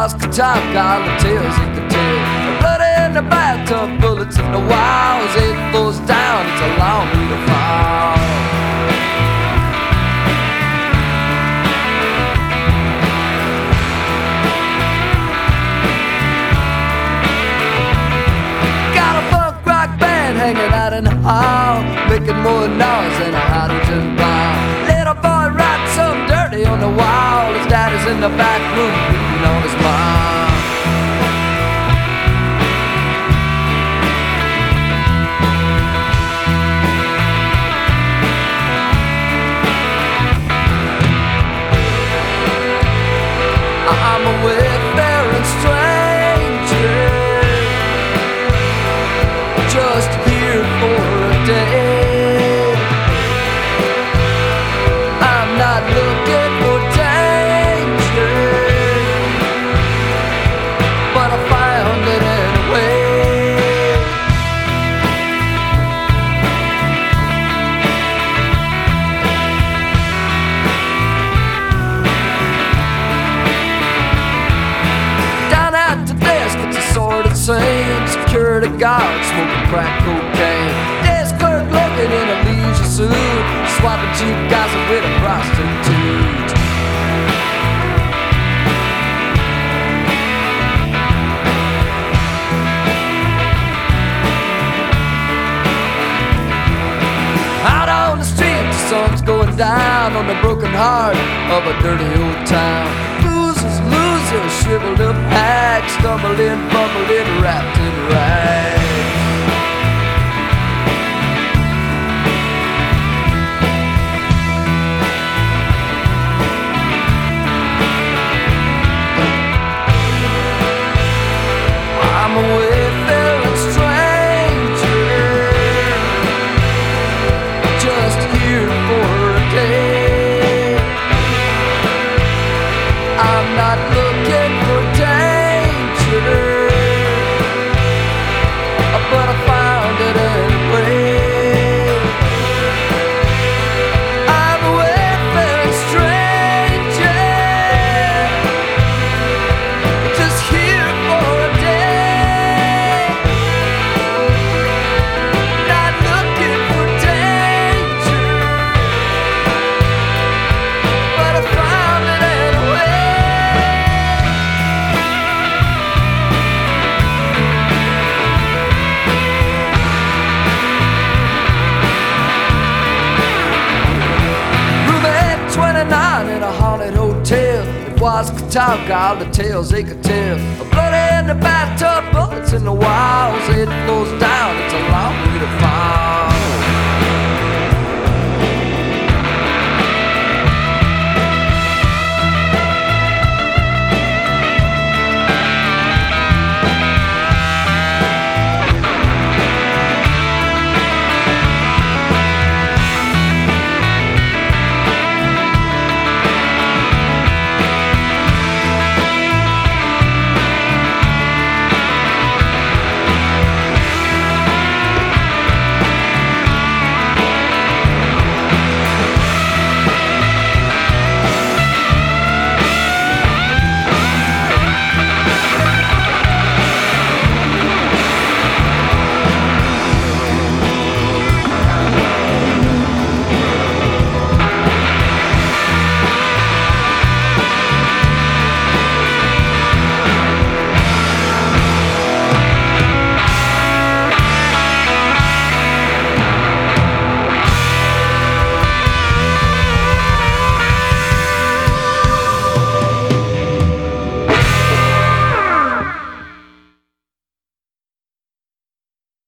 was Catawba, all the tales he could tell. The blood in the bathtub, bullets in the walls. It flows down, it's a long way to fall. Got a funk rock band hanging out in the hall, making more noise than a hydrogen bomb. Little boy writes something dirty on the wall. His daddy's in the back room beating on his mom. I'm a wayfaring stranger, just here for a day. I'm not looking for danger, but I found it anyway. Down at the desk, it's a sordid scene. Security guard smoking crack cocaine. Desk clerk looking in a leisure suit, swapping cheap gossip with a prostitute. Out on the street, the sun's going down on the broken heart of a dirty old town. Losers, losers, shriveled up hags, stumbling, bumbling, wrapped in rags. I'm a wayfaring stranger, just here for a day. I'm not looking for danger, but I found it anyway. I'm a wayfaring stranger, just here for a day. Not looking for danger, but I found it anyway. Room 829 in a haunted hotel. It was Catawba, all the tales they could tell. A blood in the bathtub, bullets in the walls. It flows down, it's a long way to fall.